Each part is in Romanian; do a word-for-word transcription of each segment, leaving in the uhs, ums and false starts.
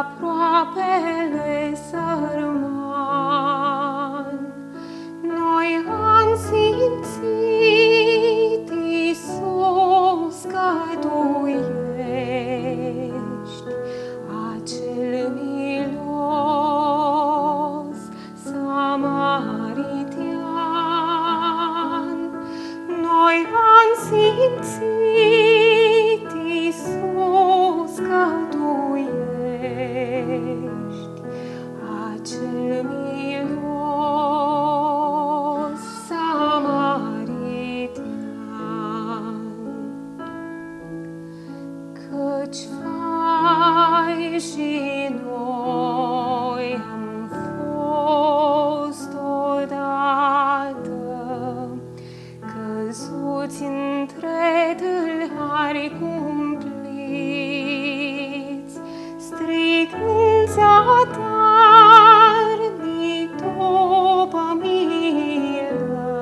aproapele sărman. Noi am simțit, Iisus, că Tu ești acel milos samaritian. Noi am simțit, Iisus, că Tu ești acel milos samaritian. Căci fai și noi am fost odată căzuți între tâlhari cumpliți, strigând zadarnic după milă.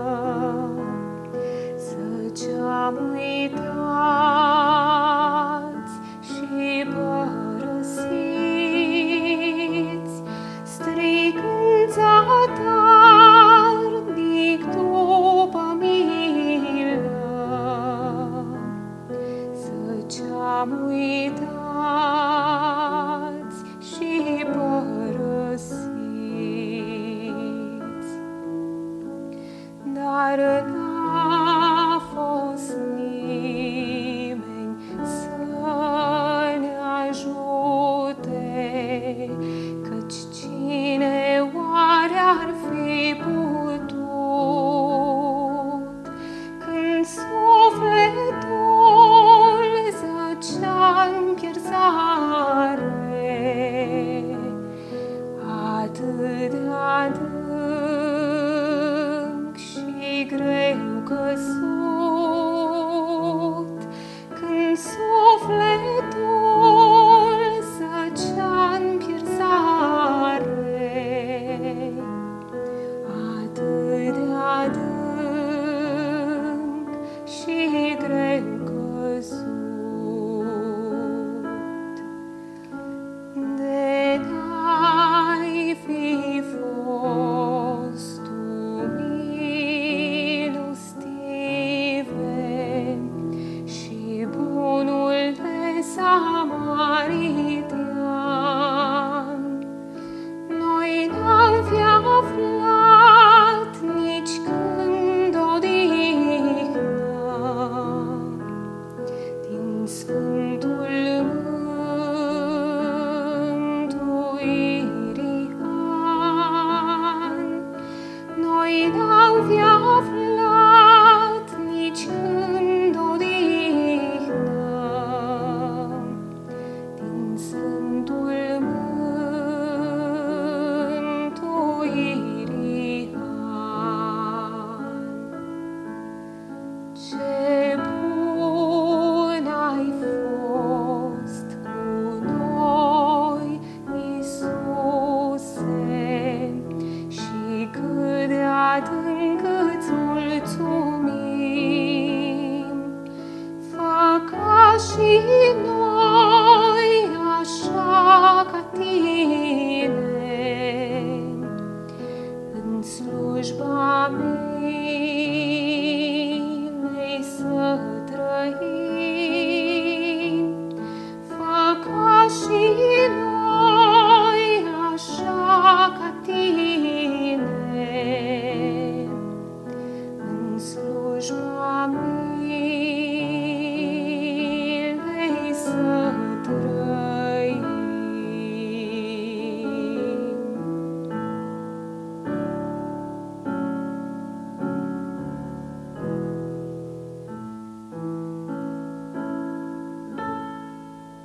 Zăceam uitați și părăsiți, strigând zadarnic după milă. Zăceam uitați și părăsiți. Dar n-a fost nimeni să ne ajute, căci cine oare ar fi putut, când sufletul zăcea în pierzare, atât de adânc și greu căzut, când sufletul zăcea în pierzare, atât de adânc și greu căzut. De n-ai fi fost Tu milostive și bunul de samaritian, noi n-am fi aflat nici când odihnă din Sfântul mântuirii an. Noi n-am fi aflat nici când odihnă din Sfântul mântuirii an. Ce bun ai fost cu noi, Iisuse, și cât de adânc îți mulțumim. Fă ca și noi așa ca Tine